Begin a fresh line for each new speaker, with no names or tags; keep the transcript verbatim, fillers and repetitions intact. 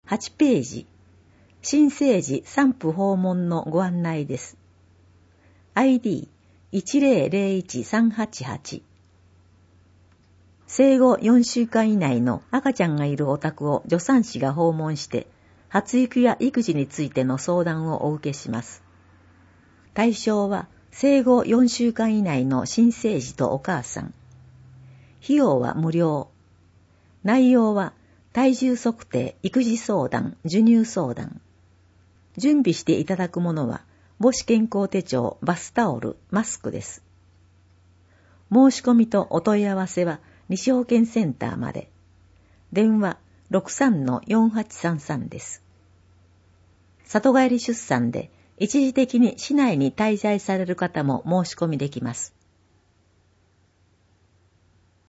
はちページ、新生児産婦訪問のご案内です。アイディーいちゼロゼロいちさんはちはち。生後よんしゅうかん以内の赤ちゃんがいるお宅を助産師が訪問して、発育や育児についての相談をお受けします。対象は生後よんしゅうかん以内の新生児とお母さん。費用は無料。内容は体重測定、育児相談、授乳相談。準備していただくものは母子健康手帳、バスタオル、マスクです。申し込みとお問い合わせは西保健センターまで。電話 ろくさんのよんはちさんさん です。里帰り出産で一時的に市内に滞在される方も申し込みできます。